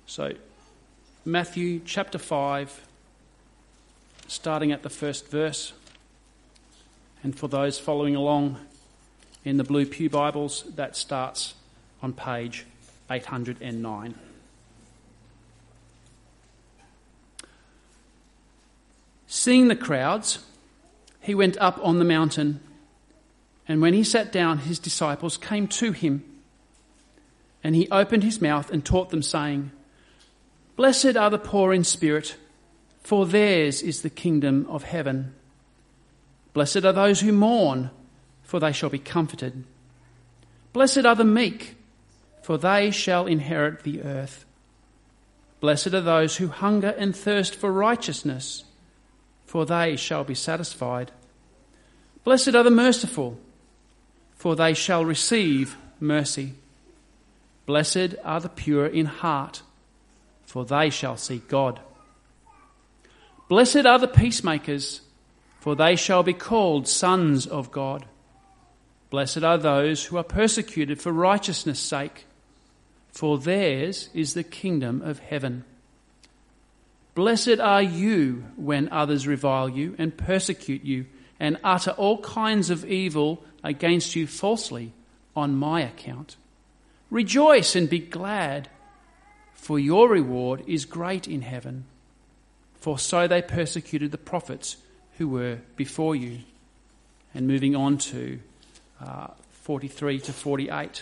So, Matthew chapter 5, starting at the first verse. And for those following along in the Blue Pew Bibles, that starts on page 809. Seeing the crowds, he went up on the mountain, and when he sat down, his disciples came to him, and he opened his mouth and taught them, saying, "Blessed are the poor in spirit, for theirs is the kingdom of heaven. Blessed are those who mourn, for they shall be comforted. Blessed are the meek, for they shall inherit the earth. Blessed are those who hunger and thirst for righteousness, for they shall be satisfied. Blessed are the merciful, for they shall receive mercy. Blessed are the pure in heart, for they shall see God. Blessed are the peacemakers, for they shall be called sons of God. Blessed are those who are persecuted for righteousness' sake, for theirs is the kingdom of heaven. Blessed are you when others revile you and persecute you and utter all kinds of evil against you falsely on my account. Rejoice and be glad, for your reward is great in heaven. For so they persecuted the prophets who were before you." And moving on to 43 to 48.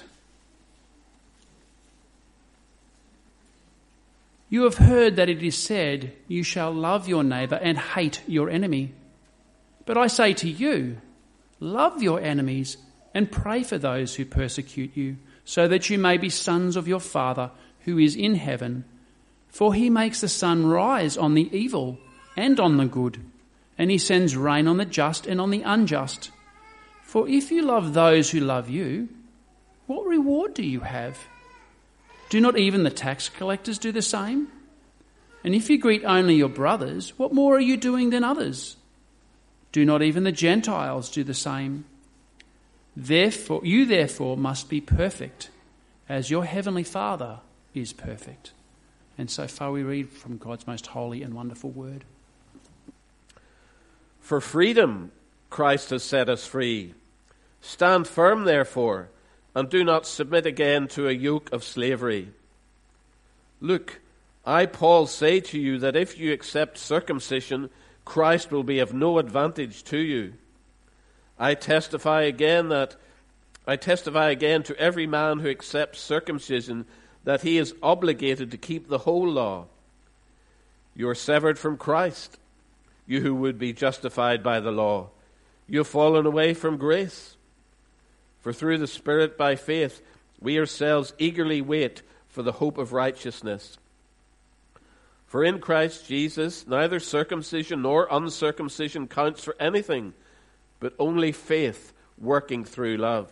"You have heard that it is said, 'You shall love your neighbour and hate your enemy.' But I say to you, love your enemies and pray for those who persecute you, so that you may be sons of your Father who is in heaven. For he makes the sun rise on the evil and on the good, and he sends rain on the just and on the unjust. For if you love those who love you, what reward do you have? Do not even the tax collectors do the same? And if you greet only your brothers, what more are you doing than others? Do not even the Gentiles do the same? You therefore must be perfect, as your heavenly Father is perfect." And so far we read from God's most holy and wonderful word. For freedom Christ has set us free. Stand firm, therefore, and do not submit again to a yoke of slavery. Look, I, Paul, say to you that if you accept circumcision, Christ will be of no advantage to you. I testify again to every man who accepts circumcision that he is obligated to keep the whole law. You are severed from Christ, you who would be justified by the law. You have fallen away from grace. For through the Spirit by faith, we ourselves eagerly wait for the hope of righteousness. For in Christ Jesus, neither circumcision nor uncircumcision counts for anything, but only faith working through love.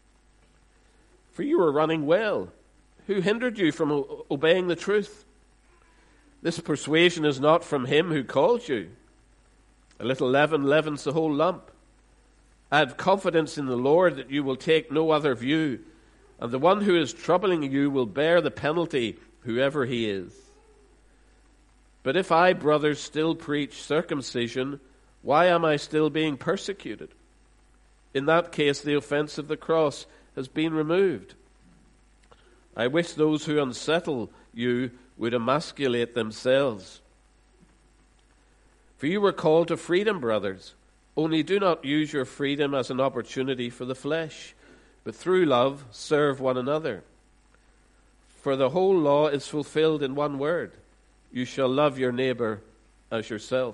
For you were running well. Who hindered you from obeying the truth? This persuasion is not from him who called you. A little leaven leavens the whole lump. I have confidence in the Lord that you will take no other view, and the one who is troubling you will bear the penalty, whoever he is. But if I, brothers, still preach circumcision, why am I still being persecuted? In that case, the offense of the cross has been removed. I wish those who unsettle you would emasculate themselves. For you were called to freedom, brothers. Only do not use your freedom as an opportunity for the flesh, but through love serve one another. For the whole law is fulfilled in one word: you shall love your neighbor as yourself.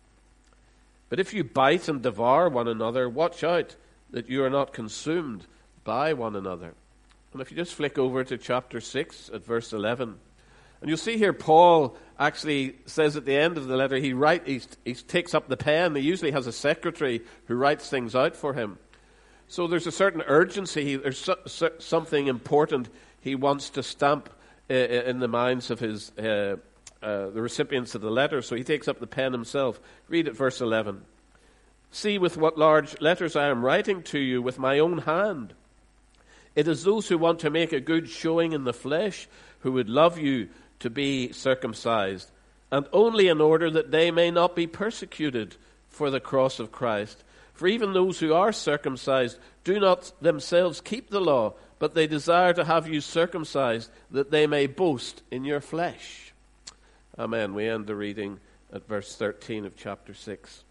But if you bite and devour one another, watch out that you are not consumed by one another. And if you just flick over to chapter 6 at verse 11, and you'll see here Paul actually says at the end of the letter, he takes up the pen. He usually has a secretary who writes things out for him. So there's a certain urgency. There's something important he wants to stamp in the minds of his the recipients of the letter. So he takes up the pen himself. Read at verse 11. See with what large letters I am writing to you with my own hand. It is those who want to make a good showing in the flesh who would love you to be circumcised, and only in order that they may not be persecuted for the cross of Christ. For even those who are circumcised do not themselves keep the law, but they desire to have you circumcised, that they may boast in your flesh. Amen. We end the reading at verse 13 of chapter 6.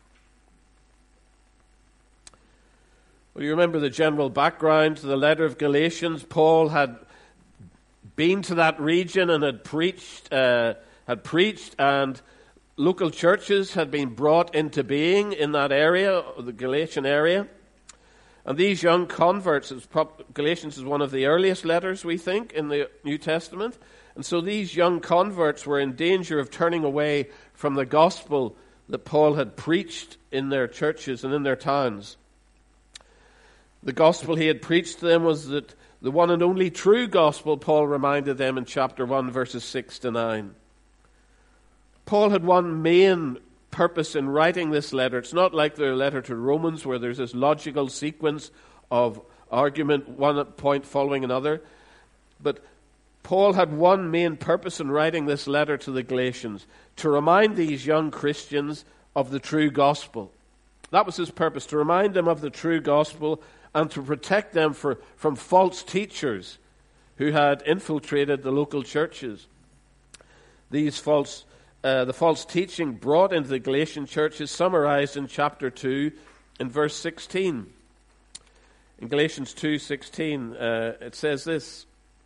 Well, you remember the general background to the letter of Galatians. Paul had been to that region and had preached, and local churches had been brought into being in that area, the Galatian area. And these young converts, Galatians is one of the earliest letters, we think, in the New Testament. And so these young converts were in danger of turning away from the gospel that Paul had preached in their churches and in their towns. The gospel he had preached to them was that the one and only true gospel, Paul reminded them in chapter 1, verses 6 to 9. Paul had one main purpose in writing this letter. It's not like the letter to Romans where there's this logical sequence of argument, one point following another. But Paul had one main purpose in writing this letter to the Galatians, to remind these young Christians of the true gospel. That was his purpose, to remind them of the true gospel and to protect them from false teachers who had infiltrated the local churches. The false teaching brought into the Galatian church is summarized in chapter 2 in verse 16. In Galatians 2:16, it says this: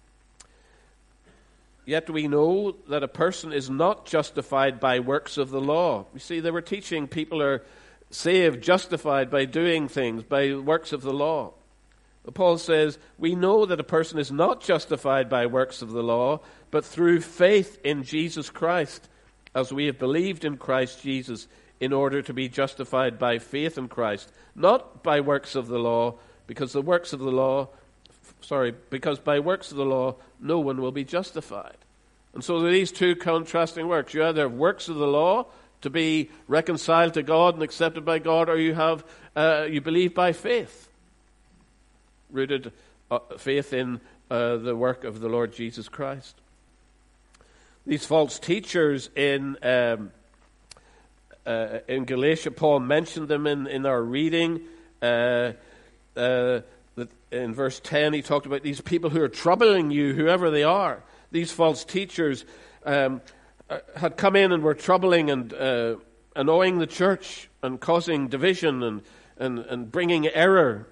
"Yet we know that a person is not justified by works of the law." You see, they were teaching people are saved, justified by doing things, by works of the law. But Paul says, we know that a person is not justified by works of the law, but through faith in Jesus Christ, as we have believed in Christ Jesus, in order to be justified by faith in Christ, not by works of the law, because by works of the law, no one will be justified. And so there are these two contrasting works. You either have works of the law to be reconciled to God and accepted by God, or you believe by faith, rooted faith in the work of the Lord Jesus Christ. These false teachers in Galatia, Paul mentioned them in our reading. In verse 10, he talked about these people who are troubling you, whoever they are. These false teachers had come in and were troubling and annoying the church and causing division and bringing error.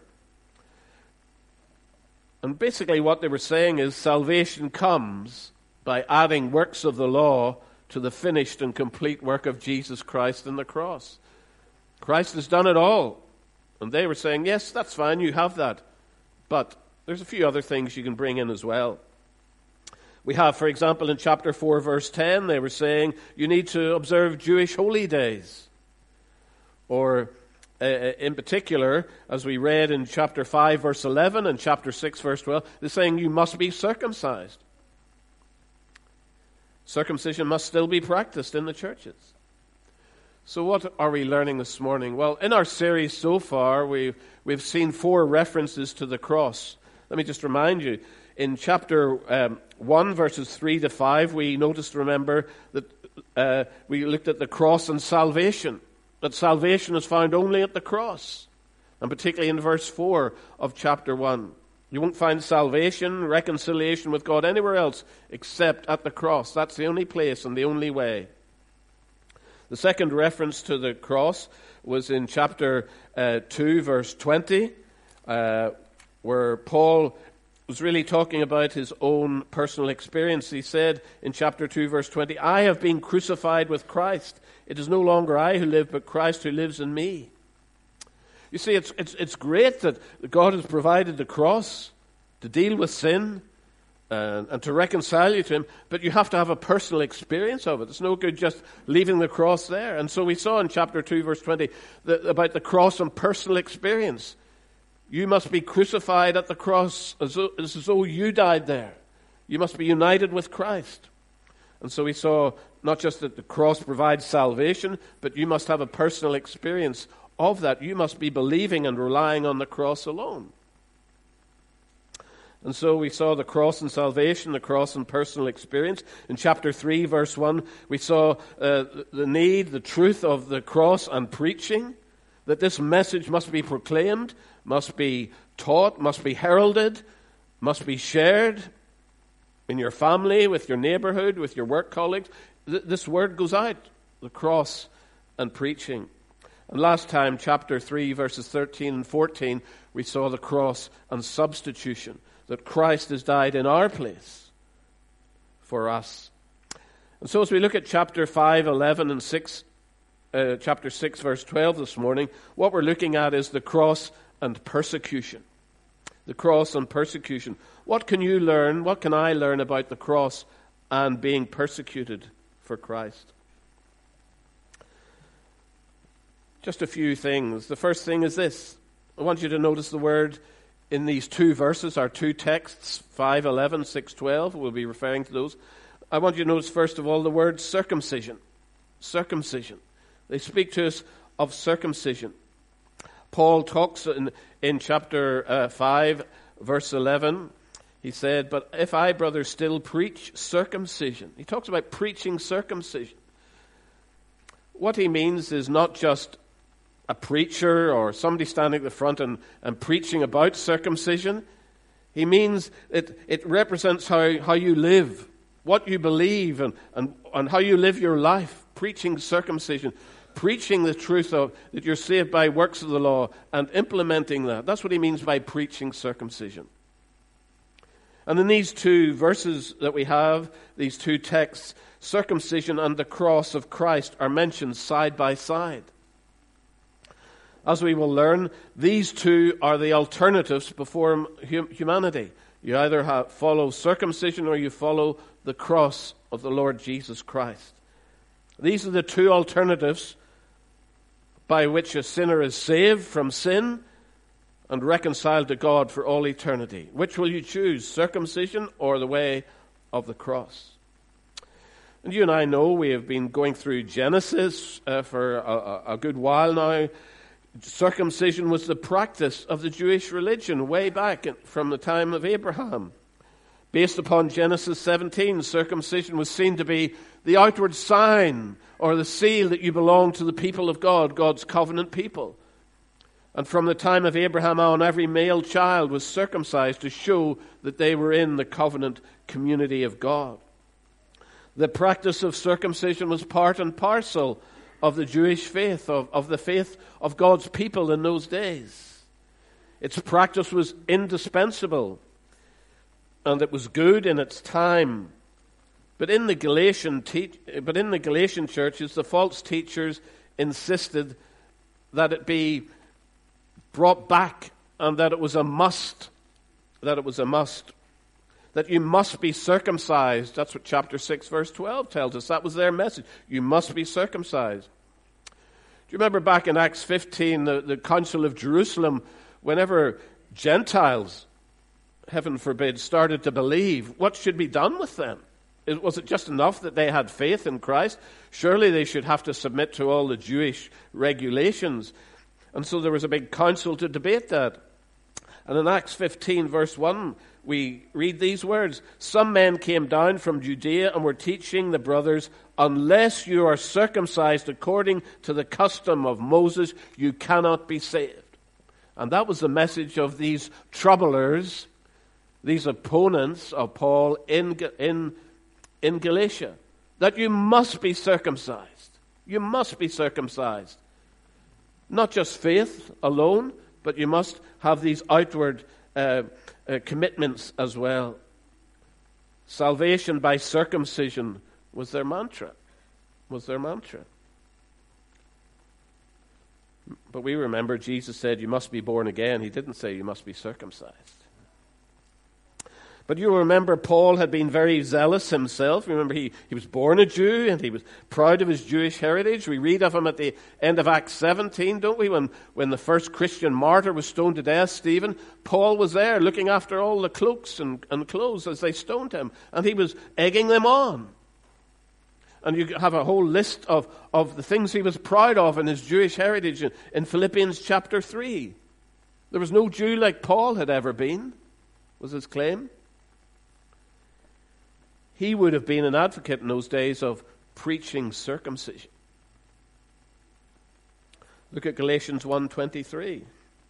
And basically what they were saying is salvation comes by adding works of the law to the finished and complete work of Jesus Christ on the cross. Christ has done it all. And they were saying, yes, that's fine, you have that. But there's a few other things you can bring in as well. We have, for example, in chapter 4, verse 10, they were saying you need to observe Jewish holy days. Or in particular, as we read in chapter 5, verse 11 and chapter 6, verse 12, they're saying you must be circumcised. Circumcision must still be practiced in the churches. So what are we learning this morning? Well, in our series so far, we've seen 4 references to the cross. Let me just remind you. In chapter 1, verses 3 to 5, we noticed, remember, that we looked at the cross and salvation. That salvation is found only at the cross. And particularly in verse 4 of chapter 1. You won't find salvation, reconciliation with God anywhere else except at the cross. That's the only place and the only way. The second reference to the cross was in chapter 2, verse 20, where Paul was really talking about his own personal experience. He said in chapter 2, verse 20, I have been crucified with Christ. It is no longer I who live, but Christ who lives in me. You see, it's great that God has provided the cross to deal with sin and to reconcile you to Him, but you have to have a personal experience of it. It's no good just leaving the cross there. And so we saw in chapter 2, verse 20, about the cross and personal experience. You must be crucified at the cross as though you died there. You must be united with Christ. And so we saw not just that the cross provides salvation, but you must have a personal experience of that. You must be believing and relying on the cross alone. And so we saw the cross and salvation, the cross and personal experience. In chapter 3, verse 1, we saw the need, the truth of the cross and preaching, that this message must be proclaimed, must be taught, must be heralded, must be shared in your family, with your neighborhood, with your work colleagues. This word goes out, the cross and preaching. And last time, chapter 3, verses 13 and 14, we saw the cross and substitution, that Christ has died in our place for us. And so as we look at chapter 5, 11, and 6, chapter 6, verse 12 this morning, what we're looking at is the cross and persecution. The cross and persecution. What can you learn, what can I learn about the cross and being persecuted for Christ? Just a few things. The first thing is this. I want you to notice the word in these two verses, our two texts, 5:11, 6:12. We'll be referring to those. I want you to notice, first of all, the word circumcision. Circumcision. They speak to us of circumcision. Paul talks in chapter 5, verse 11. He said, "But if I, brothers, still preach circumcision." He talks about preaching circumcision. What he means is not just a preacher or somebody standing at the front and preaching about circumcision. He means it represents how you live, what you believe, and how you live your life. Preaching circumcision. Preaching the truth of that you're saved by works of the law and implementing that. That's what he means by preaching circumcision. And in these two verses that we have, these two texts, circumcision and the cross of Christ are mentioned side by side. As we will learn, these two are the alternatives before humanity. You either follow circumcision or you follow the cross of the Lord Jesus Christ. These are the two alternatives by which a sinner is saved from sin and reconciled to God for all eternity. Which will you choose, circumcision or the way of the cross? And you and I know we have been going through Genesis for a good while now. Circumcision was the practice of the Jewish religion way back from the time of Abraham. Based upon Genesis 17, circumcision was seen to be the outward sign or the seal that you belong to the people of God, God's covenant people. And from the time of Abraham on, every male child was circumcised to show that they were in the covenant community of God. The practice of circumcision was part and parcel of the Jewish faith, of the faith of God's people in those days. Its practice was indispensable, and it was good in its time. But in the Galatian churches, the false teachers insisted that it be brought back and that it was a must. That you must be circumcised. That's what chapter 6, verse 12 tells us. That was their message. You must be circumcised. Do you remember back in Acts 15, the Council of Jerusalem, whenever Gentiles, heaven forbid, started to believe, what should be done with them? Was it just enough that they had faith in Christ? Surely they should have to submit to all the Jewish regulations. And so there was a big council to debate that. And in Acts 15, verse 1, we read these words. Some men came down from Judea and were teaching the brothers, unless you are circumcised according to the custom of Moses, you cannot be saved. And that was the message of these troublers, these opponents of Paul in Galatia, that you must be circumcised. You must be circumcised. Not just faith alone, but you must have these outward commitments as well. Salvation by circumcision was their mantra. But we remember Jesus said you must be born again. He didn't say you must be circumcised. But you remember Paul had been very zealous himself. Remember he was born a Jew and he was proud of his Jewish heritage. We read of him at the end of Acts 17, don't we? When the first Christian martyr was stoned to death, Stephen, Paul was there looking after all the cloaks and clothes as they stoned him. And he was egging them on. And you have a whole list of the things he was proud of in his Jewish heritage in Philippians chapter 3. There was no Jew like Paul had ever been. was his claim. He would have been an advocate in those days of preaching circumcision. Look at Galatians 1:23.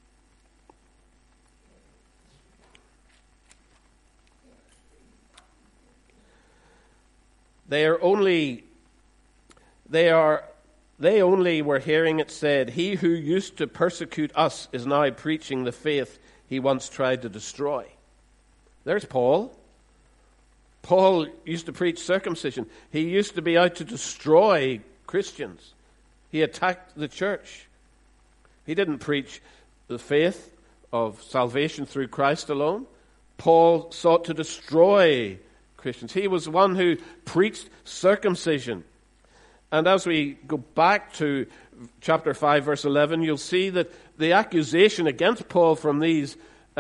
They only were hearing it said, "He who used to persecute us is now preaching the faith he once tried to destroy." There's Paul. Paul used to preach circumcision. He used to be out to destroy Christians. He attacked the church. He didn't preach the faith of salvation through Christ alone. Paul sought to destroy Christians. He was one who preached circumcision. And as we go back to chapter 5, verse 11, you'll see that the accusation against Paul from these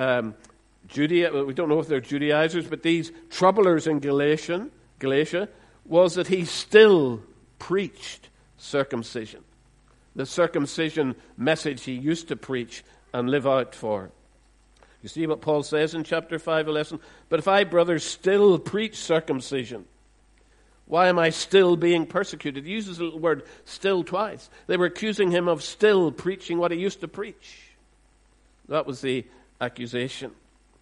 we don't know if they're Judaizers, but these troublers in Galatia, was that he still preached circumcision. The circumcision message he used to preach and live out for. You see what Paul says in chapter 5:11? "But if I, brothers, still preach circumcision, why am I still being persecuted?" He uses the little word "still" twice. They were accusing him of still preaching what he used to preach. That was the accusation.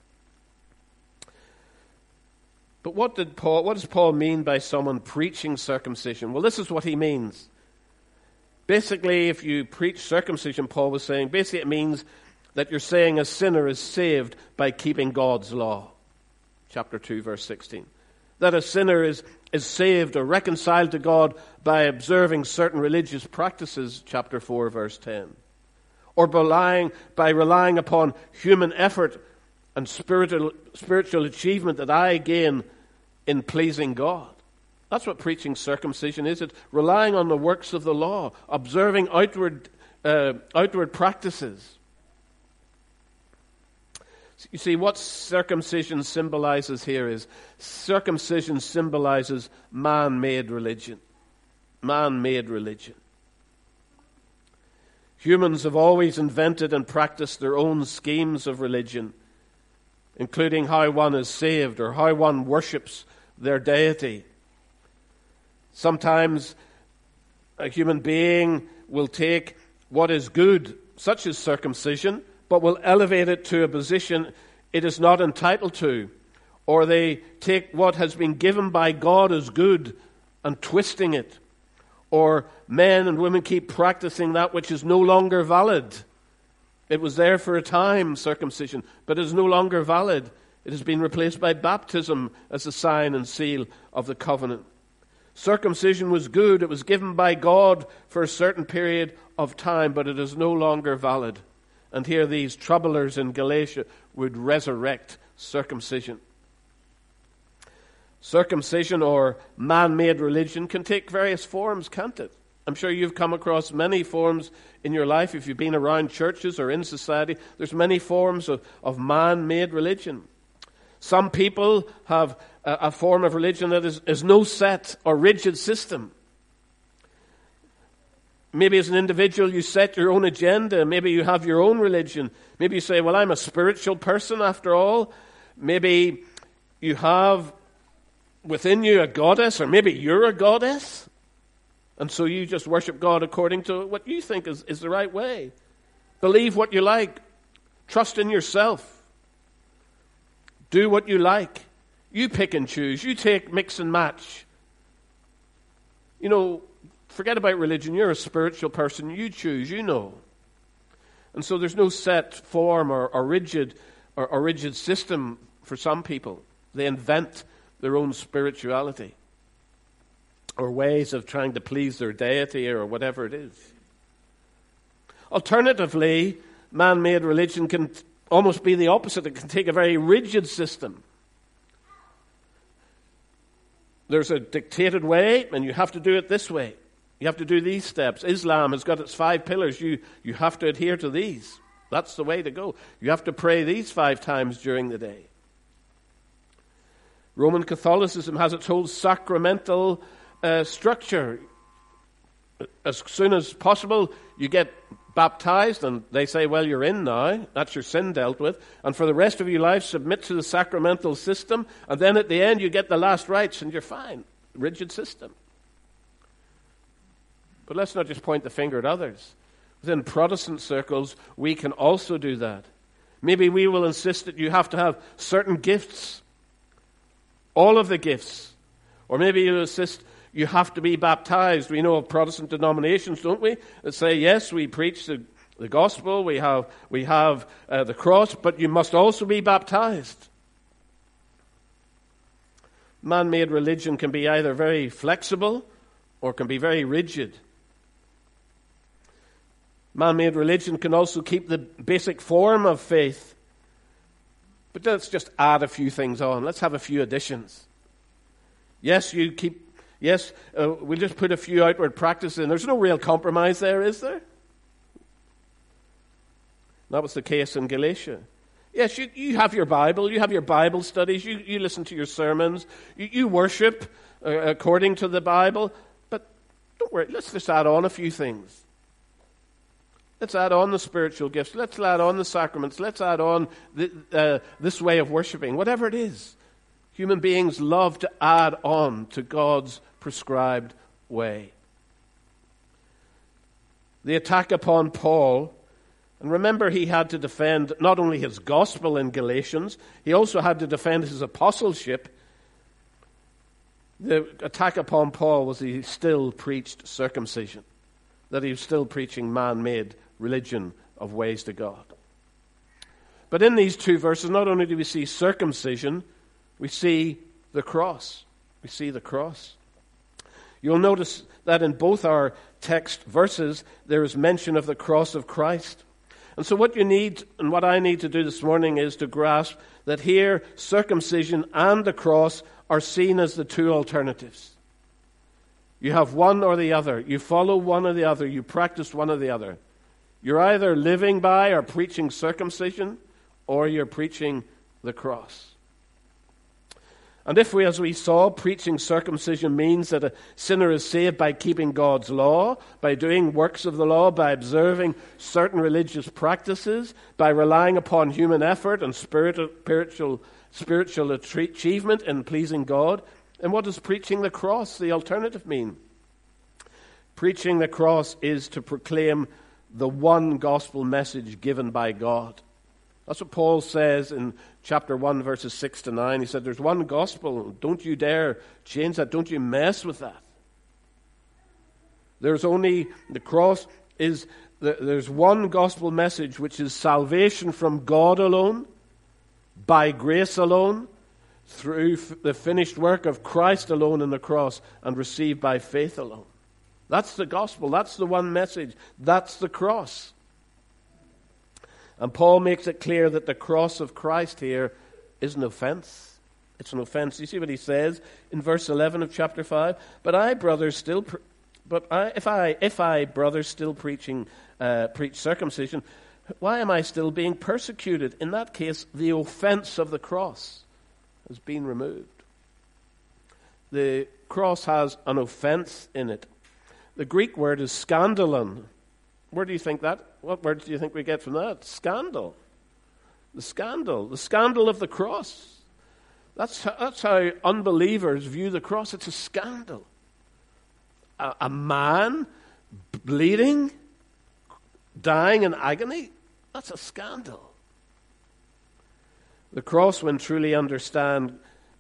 But what does Paul mean by someone preaching circumcision? Well, this is what he means. Basically, if you preach circumcision, Paul was saying, basically it means that you're saying a sinner is saved by keeping God's law. Chapter 2, verse 16. That a sinner is saved or reconciled to God by observing certain religious practices, chapter 4, verse 10. Or by relying upon human effort and spiritual achievement that I gain in pleasing God. That's what preaching circumcision is. It's relying on the works of the law, observing outward practices. You see, what circumcision symbolizes here is circumcision symbolizes man-made religion. Man-made religion. Humans have always invented and practiced their own schemes of religion, including how one is saved or how one worships their deity. Sometimes a human being will take what is good, such as circumcision, but will elevate it to a position it is not entitled to. Or they take what has been given by God as good and twisting it. Or men and women keep practicing that which is no longer valid. It was there for a time, circumcision, but it is no longer valid. It has been replaced by baptism as a sign and seal of the covenant. Circumcision was good. It was given by God for a certain period of time, but it is no longer valid. And here these troublers in Galatia would resurrect circumcision. Circumcision or man-made religion can take various forms, can't it? I'm sure you've come across many forms in your life. If you've been around churches or in society, there's many forms of man-made religion. Some people have a form of religion that is no set or rigid system. Maybe as an individual you set your own agenda. Maybe you have your own religion. Maybe you say, well, I'm a spiritual person after all. Maybe you have within you a goddess, or maybe you're a goddess. And so you just worship God according to what you think is the right way. Believe what you like. Trust in yourself. Do what you like. You pick and choose. You take mix and match. You know, forget about religion. You're a spiritual person. You choose. You know. And so there's no set form or rigid system for some people. They invent their own spirituality or ways of trying to please their deity or whatever it is. Alternatively, man-made religion can almost be the opposite. It can take a very rigid system. There's a dictated way, and you have to do it this way. You have to do these steps. Islam has got its 5 pillars. You have to adhere to these. That's the way to go. You have to pray these 5 times during the day. Roman Catholicism has its whole sacramental structure. As soon as possible, you get baptized, and they say, well, you're in now. That's your sin dealt with. And for the rest of your life, submit to the sacramental system. And then at the end, you get the last rites, and you're fine. Rigid system. But let's not just point the finger at others. Within Protestant circles, we can also do that. Maybe we will insist that you have to have certain gifts. All of the gifts. Or maybe you'll insist you have to be baptized. We know of Protestant denominations, don't we, that say, yes, we preach the gospel, we have the cross, but you must also be baptized. Man-made religion can be either very flexible or can be very rigid. Man-made religion can also keep the basic form of faith. But let's just add a few things on. Let's have a few additions. Yes, we'll just put a few outward practices in. There's no real compromise there, is there? That was the case in Galatia. Yes, you have your Bible, you have your Bible studies, you listen to your sermons, you worship according to the Bible, but don't worry, let's just add on a few things. Let's add on the spiritual gifts, let's add on the sacraments, let's add on this way of worshiping, whatever it is. Human beings love to add on to God's prescribed way. The attack upon Paul, and remember he had to defend not only his gospel in Galatians, he also had to defend his apostleship. The attack upon Paul was he still preached circumcision, that he was still preaching man-made religion of ways to God. But in these two verses, not only do we see circumcision, we see the cross. We see the cross. You'll notice that in both our text verses, there is mention of the cross of Christ. And so what you need, and what I need to do this morning, is to grasp that here, circumcision and the cross are seen as the two alternatives. You have one or the other. You follow one or the other. You practice one or the other. You're either living by or preaching circumcision, or you're preaching the cross. And if we, as we saw, preaching circumcision means that a sinner is saved by keeping God's law, by doing works of the law, by observing certain religious practices, by relying upon human effort and spiritual achievement in pleasing God, and what does preaching the cross, the alternative, mean? Preaching the cross is to proclaim the one gospel message given by God. That's what Paul says in chapter 1, verses 6 to 9. He said, there's one gospel. Don't you dare change that. Don't you mess with that. There's one gospel message, which is salvation from God alone, by grace alone, through the finished work of Christ alone on the cross, and received by faith alone. That's the gospel. That's the one message. That's the cross. And Paul makes it clear that the cross of Christ here is an offense. It's an offense. You see what he says in verse 11 of chapter 5? If I, brothers, still preach circumcision, why am I still being persecuted? In that case, the offense of the cross has been removed. The cross has an offense in it. The Greek word is scandalon. What words do you think we get from that? Scandal. The scandal of the cross. That's how unbelievers view the cross. It's a scandal. A man bleeding, dying in agony, that's a scandal. The cross, when truly understood,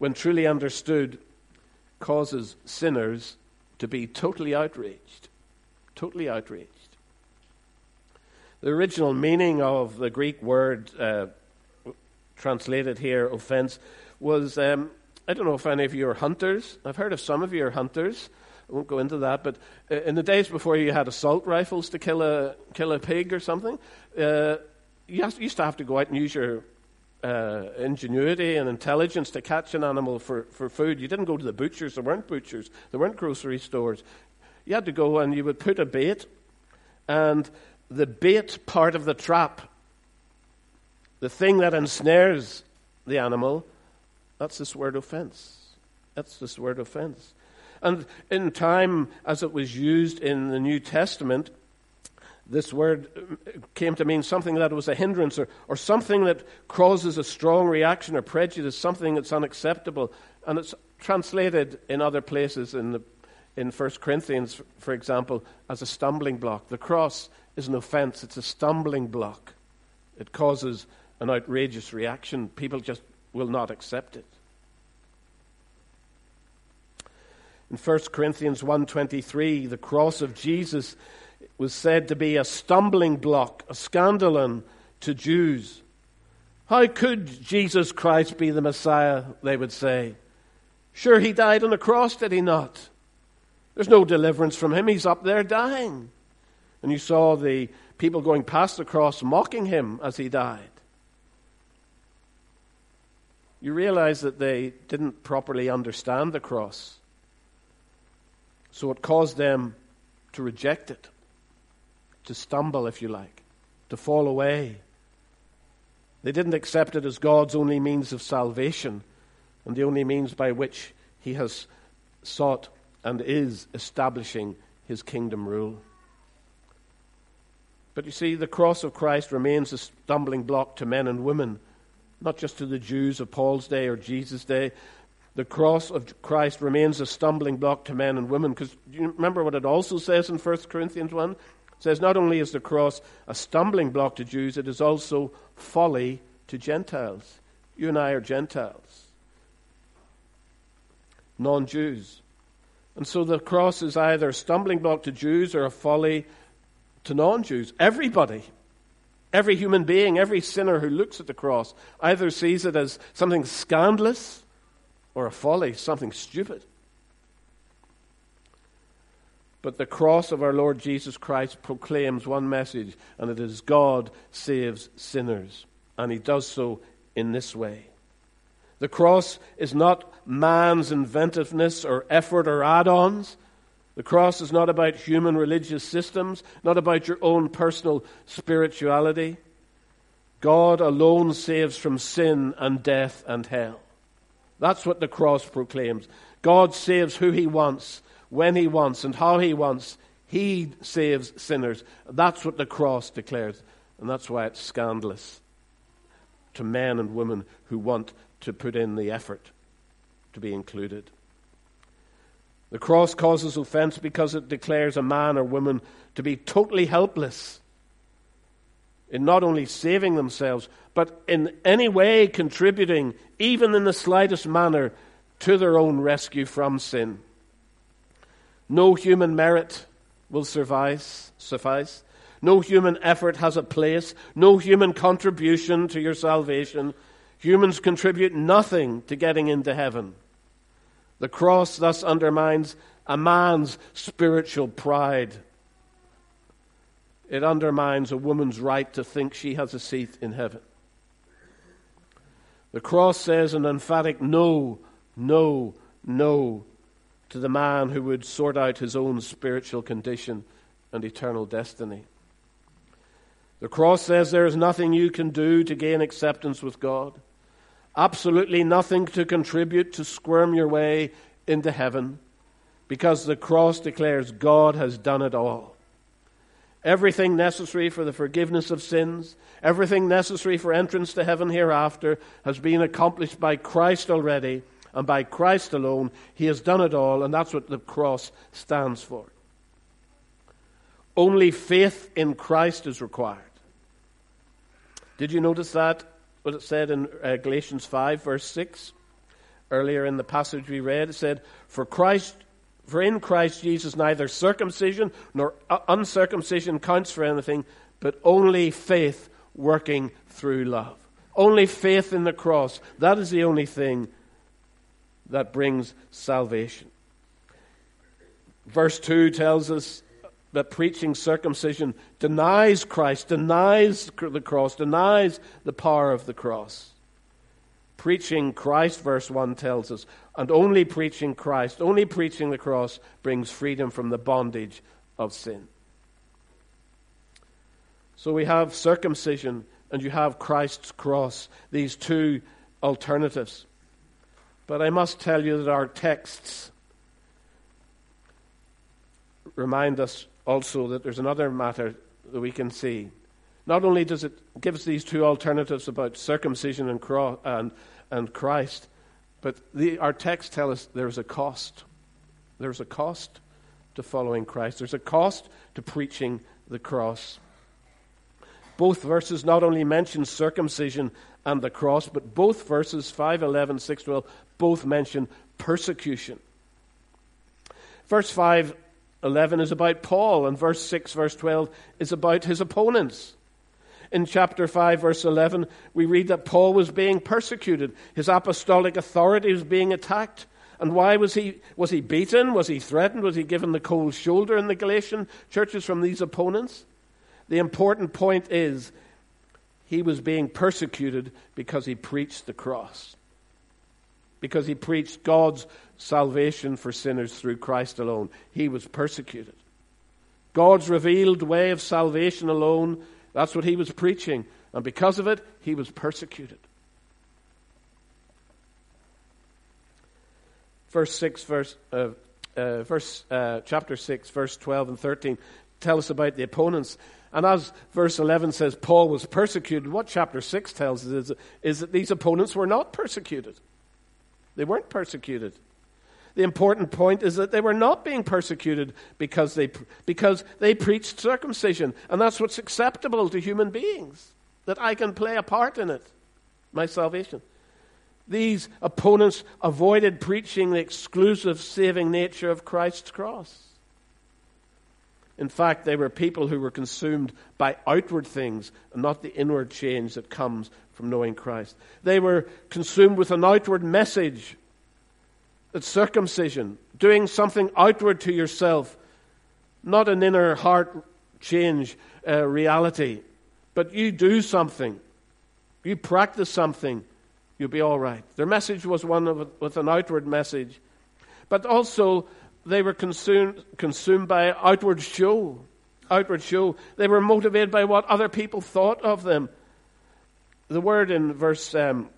causes sinners to be totally outraged. Totally outraged. The original meaning of the Greek word translated here, offense, was, I don't know if any of you are hunters. I've heard of some of you are hunters. I won't go into that, but in the days before you had assault rifles to kill a pig or something, you used to have to go out and use your ingenuity and intelligence to catch an animal for food. You didn't go to the butchers. There weren't butchers. There weren't grocery stores. You had to go and you would put a bait, and the bait part of the trap, the thing that ensnares the animal, that's this word offense. That's this word offense. And in time, as it was used in the New Testament, This word came to mean something that was a hindrance or something that causes a strong reaction or prejudice, something that's unacceptable. And it's translated in other places in 1 Corinthians, for example, as a stumbling block. The cross is an offense. It's a stumbling block. It causes an outrageous reaction. People just will not accept it. In 1 Corinthians 1:23, the cross of Jesus was said to be a stumbling block, a scandalon to Jews. How could Jesus Christ be the Messiah, they would say. Sure, he died on a cross, did he not? There's no deliverance from him. He's up there dying. And you saw the people going past the cross mocking him as he died. You realize that they didn't properly understand the cross. So it caused them to reject it, to stumble, if you like, to fall away. They didn't accept it as God's only means of salvation and the only means by which he has sought and is establishing his kingdom rule. But you see, the cross of Christ remains a stumbling block to men and women, not just to the Jews of Paul's day or Jesus' day. The cross of Christ remains a stumbling block to men and women, because you remember what it also says in 1 Corinthians 1? It says not only is the cross a stumbling block to Jews, it is also folly to Gentiles. You and I are Gentiles, non-Jews. And so the cross is either a stumbling block to Jews or a folly to non-Jews. Everybody, every human being, every sinner who looks at the cross either sees it as something scandalous or a folly, something stupid. But the cross of our Lord Jesus Christ proclaims one message, and it is God saves sinners. And he does so in this way. The cross is not man's inventiveness or effort or add-ons. The cross is not about human religious systems, not about your own personal spirituality. God alone saves from sin and death and hell. That's what the cross proclaims. God saves who he wants, when he wants, and how he wants. He saves sinners. That's what the cross declares. And that's why it's scandalous to men and women who want to put in the effort to be included. The cross causes offense because it declares a man or woman to be totally helpless in not only saving themselves, but in any way contributing, even in the slightest manner, to their own rescue from sin. No human merit will suffice. No human effort has a place. No human contribution to your salvation. Humans contribute nothing to getting into heaven. The cross thus undermines a man's spiritual pride. It undermines a woman's right to think she has a seat in heaven. The cross says an emphatic no, no, no to the man who would sort out his own spiritual condition and eternal destiny. The cross says there is nothing you can do to gain acceptance with God. Absolutely nothing to contribute to squirm your way into heaven, because the cross declares God has done it all. Everything necessary for the forgiveness of sins, everything necessary for entrance to heaven hereafter has been accomplished by Christ already, and by Christ alone. He has done it all, and that's what the cross stands for. Only faith in Christ is required. Did you notice that? What it said in Galatians 5, verse 6? Earlier in the passage we read, it said, For in Christ Jesus neither circumcision nor uncircumcision counts for anything, but only faith working through love. Only faith in the cross. That is the only thing that brings salvation. Verse 2 tells us that preaching circumcision denies Christ, denies the cross, denies the power of the cross. Preaching Christ, verse 1 tells us, and only preaching Christ, only preaching the cross brings freedom from the bondage of sin. So we have circumcision and you have Christ's cross, these two alternatives. But I must tell you that our texts remind us also that there's another matter that we can see. Not only does it give us these two alternatives about circumcision and Christ, but our text tells us there's a cost. There's a cost to following Christ. There's a cost to preaching the cross. Both verses not only mention circumcision and the cross, but both verses, 5:11, 6:12, both mention persecution. Verse 5:11 is about Paul, and verse 6, verse 12 is about his opponents. In chapter 5, verse 11, we read that Paul was being persecuted. His apostolic authority was being attacked. And why was he? Was he beaten? Was he threatened? Was he given the cold shoulder in the Galatian churches from these opponents? The important point is he was being persecuted because he preached the cross. Because he preached God's salvation for sinners through Christ alone. He was persecuted. God's revealed way of salvation alone, that's what he was preaching. And because of it, he was persecuted. Chapter 6, verse 12 and 13 tell us about the opponents. And as verse 11 says Paul was persecuted, what chapter 6 tells us is that these opponents were not persecuted. They weren't persecuted. The important point is that they were not being persecuted because they preached circumcision. And that's what's acceptable to human beings, that I can play a part in it, my salvation. These opponents avoided preaching the exclusive saving nature of Christ's cross. In fact, they were people who were consumed by outward things and not the inward change that comes from knowing Christ. They were consumed with an outward message, that circumcision, doing something outward to yourself, not an inner heart change reality, but you do something, you practice something, you'll be all right. Their message was one with an outward message, but also they were consumed by outward show. Outward show. They were motivated by what other people thought of them. The word in verse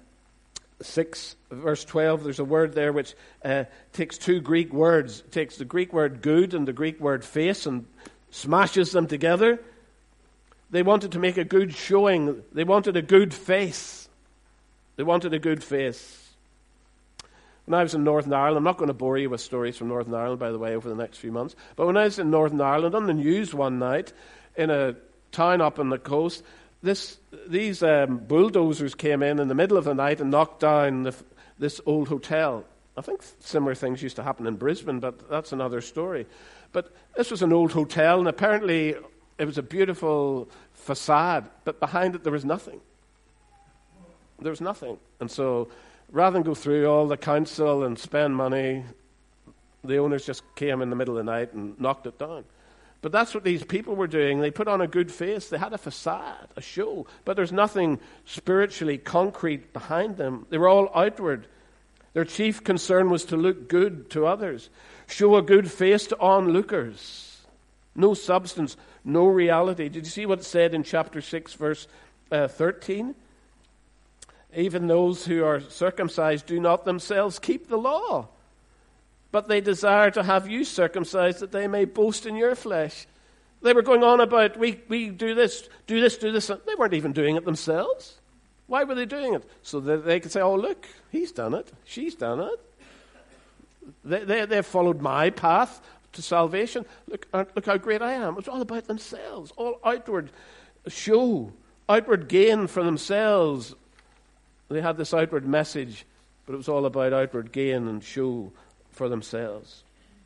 6, verse 12, there's a word there which takes two Greek words. It takes the Greek word good and the Greek word face and smashes them together. They wanted to make a good showing. They wanted a good face. They wanted a good face. When I was in Northern Ireland, I'm not going to bore you with stories from Northern Ireland, by the way, over the next few months, but when I was in Northern Ireland, on the news one night, in a town up on the coast, these bulldozers came in the middle of the night and knocked down this old hotel. I think similar things used to happen in Brisbane, but that's another story. But this was an old hotel, and apparently it was a beautiful facade, but behind it there was nothing. There was nothing. And so rather than go through all the council and spend money, the owners just came in the middle of the night and knocked it down. But that's what these people were doing. They put on a good face. They had a facade, a show. But there's nothing spiritually concrete behind them. They were all outward. Their chief concern was to look good to others. Show a good face to onlookers. No substance, no reality. Did you see what it said in chapter 6, verse 13? Even those who are circumcised do not themselves keep the law, but they desire to have you circumcised that they may boast in your flesh. They were going on about, we do this, do this, do this. They weren't even doing it themselves. Why were they doing it? So that they could say, oh, look, he's done it, she's done it. They've followed my path to salvation. Look how great I am. It's all about themselves, all outward show, outward gain for themselves. They had this outward message, but it was all about outward gain and show for themselves.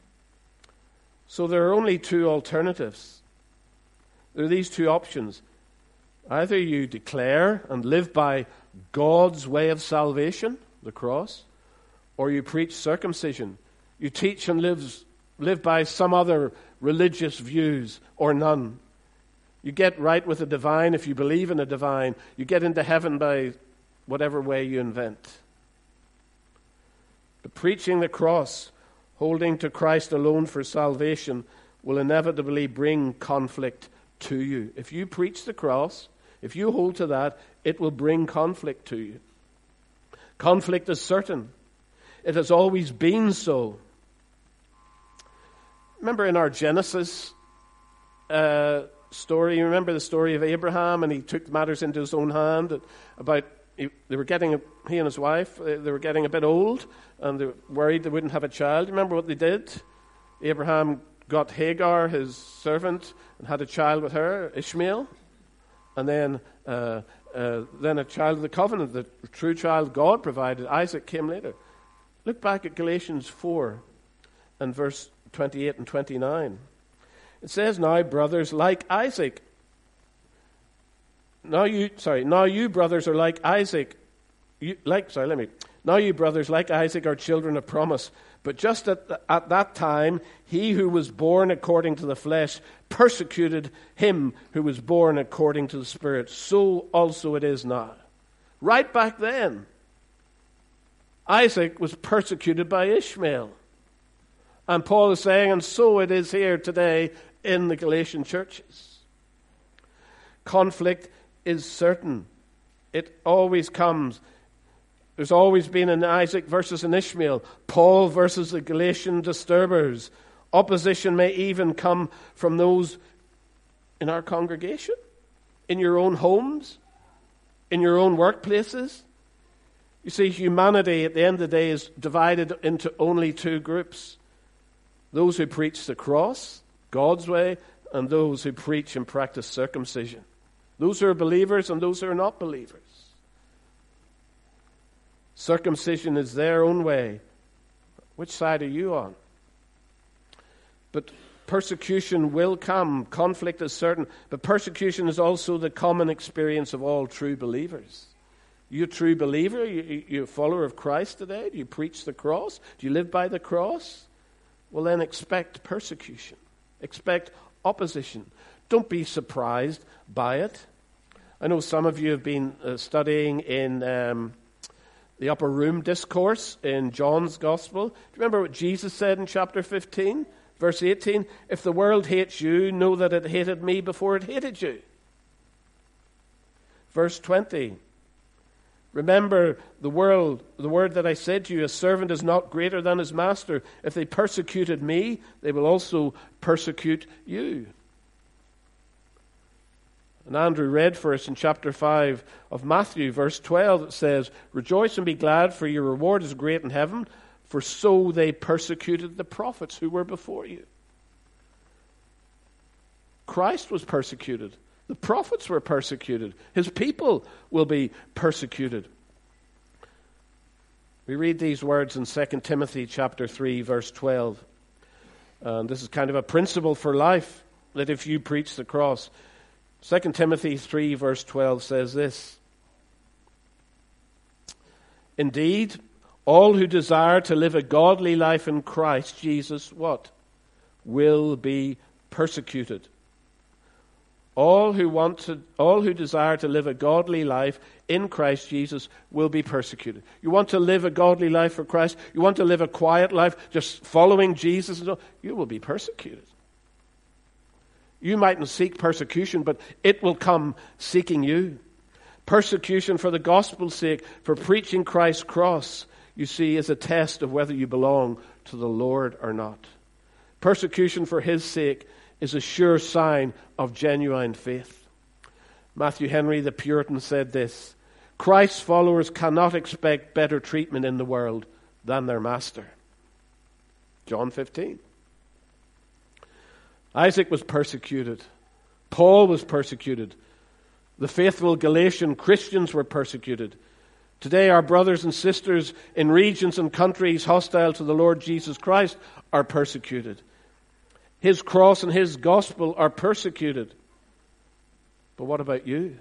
So there are only two alternatives. There are these two options. Either you declare and live by God's way of salvation, the cross, or you preach circumcision. You teach and live by some other religious views or none. You get right with the divine if you believe in a divine. You get into heaven by whatever way you invent. But preaching the cross, holding to Christ alone for salvation, will inevitably bring conflict to you. If you preach the cross, if you hold to that, it will bring conflict to you. Conflict is certain. It has always been so. Remember in our Genesis story. You remember the story of Abraham, and he took matters into his own hand. He and his wife, they were getting a bit old, and they were worried they wouldn't have a child. Remember what they did? Abraham got Hagar, his servant, and had a child with her, Ishmael, and then a child of the covenant, the true child God provided. Isaac came later. Look back at Galatians 4 and verse 28 and 29. It says, now brothers like Isaac. Now you brothers are like Isaac. Now you brothers like Isaac are children of promise. But just at that time, he who was born according to the flesh persecuted him who was born according to the Spirit. So also it is now. Right back then, Isaac was persecuted by Ishmael. And Paul is saying, and so it is here today in the Galatian churches. Conflict is certain. It always comes. There's always been an Isaac versus an Ishmael, Paul versus the Galatian disturbers. Opposition may even come from those in our congregation, in your own homes, in your own workplaces. You see, humanity at the end of the day is divided into only two groups. Those who preach the cross, God's way, and those who preach and practice circumcision. Those who are believers and those who are not believers. Circumcision is their own way. Which side are you on? But persecution will come. Conflict is certain. But persecution is also the common experience of all true believers. You a true believer? You a follower of Christ today? Do you preach the cross? Do you live by the cross? Well, then expect persecution. Expect opposition. Don't be surprised by it. I know some of you have been studying in the upper room discourse in John's Gospel. Do you remember what Jesus said in chapter 15, verse 18? If the world hates you, know that it hated me before it hated you. Verse 20. Remember the word that I said to you, a servant is not greater than his master. If they persecuted me, they will also persecute you. And Andrew read for us in chapter 5 of Matthew, verse 12, it says, rejoice and be glad, for your reward is great in heaven, for so they persecuted the prophets who were before you. Christ was persecuted. The prophets were persecuted. His people will be persecuted. We read these words in 2 Timothy chapter 3, verse 12. And this is kind of a principle for life, that if you preach the cross. 2 Timothy 3, verse 12 says this. Indeed, all who desire to live a godly life in Christ Jesus, what? Will be persecuted. All who desire to live a godly life in Christ Jesus will be persecuted. You want to live a godly life for Christ? You want to live a quiet life just following Jesus? You will be persecuted. You mightn't seek persecution, but it will come seeking you. Persecution for the gospel's sake, for preaching Christ's cross, you see, is a test of whether you belong to the Lord or not. Persecution for his sake is a sure sign of genuine faith. Matthew Henry, the Puritan, said this, Christ's followers cannot expect better treatment in the world than their master. John 15. Isaac was persecuted. Paul was persecuted. The faithful Galatian Christians were persecuted. Today our brothers and sisters in regions and countries hostile to the Lord Jesus Christ are persecuted. His cross and his gospel are persecuted. But what about you?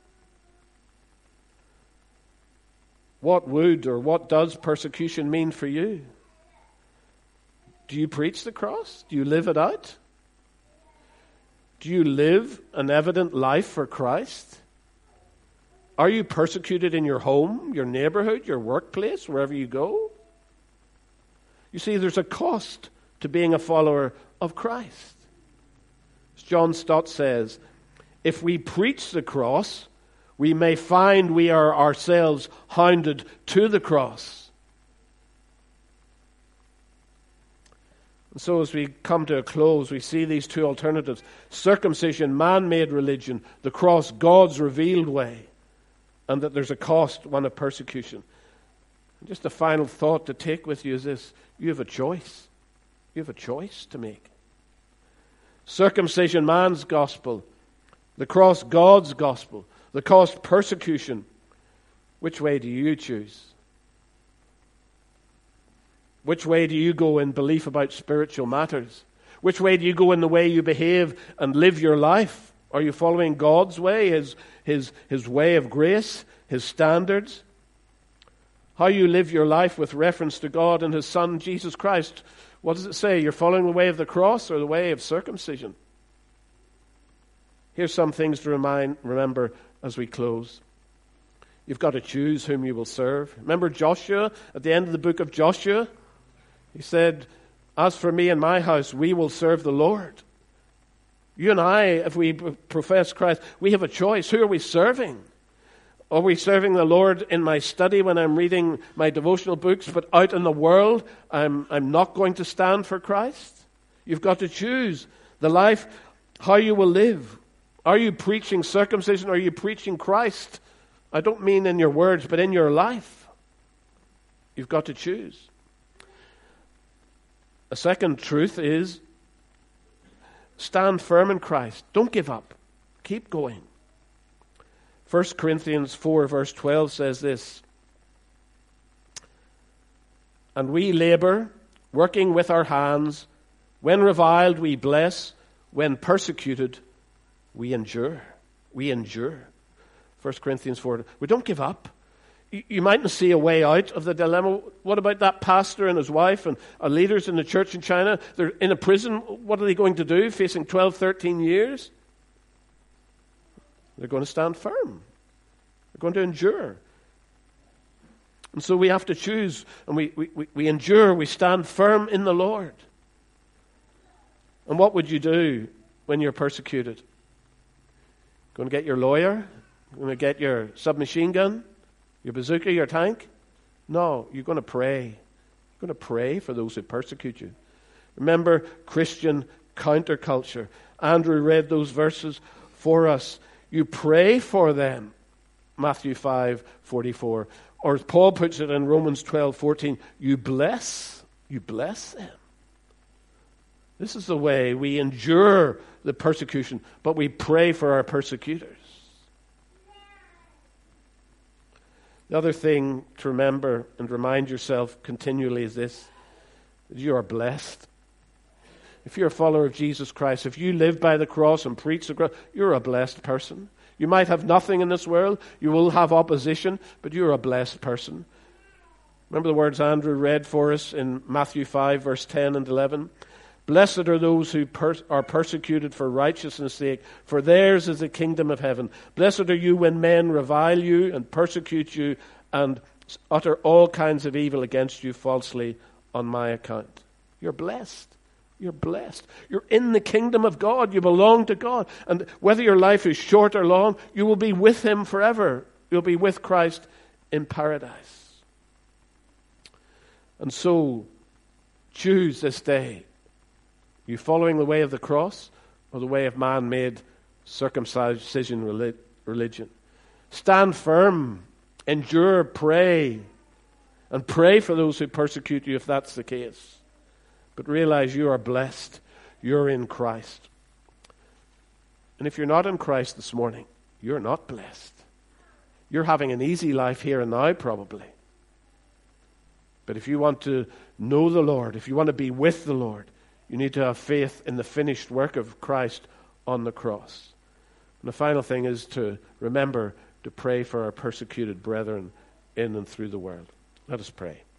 What would or what does persecution mean for you? Do you preach the cross? Do you live it out? Do you live an evident life for Christ? Are you persecuted in your home, your neighborhood, your workplace, wherever you go? You see, there's a cost to being a follower of Christ. As John Stott says, if we preach the cross, we may find we are ourselves hounded to the cross. And so as we come to a close, we see these two alternatives. Circumcision, man-made religion. The cross, God's revealed way. And that there's a cost, one of persecution. And just a final thought to take with you is this. You have a choice. You have a choice to make. Circumcision, man's gospel. The cross, God's gospel. The cost, persecution. Which way do you choose? Which way do you go in belief about spiritual matters? Which way do you go in the way you behave and live your life? Are you following God's way, His way of grace, His standards? How you live your life with reference to God and His Son, Jesus Christ. What does it say? You're following the way of the cross or the way of circumcision? Here's some things to remember as we close. You've got to choose whom you will serve. Remember Joshua at the end of the book of Joshua? He said, as for me and my house, we will serve the Lord. You and I, if we profess Christ, we have a choice. Who are we serving? Are we serving the Lord in my study when I'm reading my devotional books, but out in the world, I'm not going to stand for Christ? You've got to choose the life, how you will live. Are you preaching circumcision or are you preaching Christ? I don't mean in your words, but in your life. You've got to choose. A second truth is stand firm in Christ. Don't give up. Keep going. 1 Corinthians 4 verse 12 says this. And we labor, working with our hands. When reviled, we bless. When persecuted, we endure. We endure. 1 Corinthians 4. We don't give up. You mightn't see a way out of the dilemma. What about that pastor and his wife and leaders in the church in China? They're in a prison. What are they going to do, facing 12, 13 years? They're going to stand firm. They're going to endure. And so we have to choose, and we endure, we stand firm in the Lord. And what would you do when you're persecuted? Going to get your lawyer? Going to get your submachine gun? Your bazooka, your tank? No, you're going to pray. You're going to pray for those who persecute you. Remember Christian counterculture. Andrew read those verses for us. You pray for them. Matthew 5:44. Or as Paul puts it in Romans 12:14, you bless them. This is the way we endure the persecution, but we pray for our persecutors. The other thing to remember and remind yourself continually is this, that you are blessed. If you're a follower of Jesus Christ, if you live by the cross and preach the cross, you're a blessed person. You might have nothing in this world, you will have opposition, but you're a blessed person. Remember the words Andrew read for us in Matthew 5, verse 10 and 11? Blessed are those who are persecuted for righteousness' sake, for theirs is the kingdom of heaven. Blessed are you when men revile you and persecute you and utter all kinds of evil against you falsely on my account. You're blessed. You're blessed. You're in the kingdom of God. You belong to God. And whether your life is short or long, you will be with Him forever. You'll be with Christ in paradise. And so, choose this day. Are you following the way of the cross or the way of man-made circumcision religion? Stand firm, endure, pray, and pray for those who persecute you if that's the case. But realize you are blessed. You're in Christ. And if you're not in Christ this morning, you're not blessed. You're having an easy life here and now probably. But if you want to know the Lord, if you want to be with the Lord, you need to have faith in the finished work of Christ on the cross. And the final thing is to remember to pray for our persecuted brethren in and through the world. Let us pray.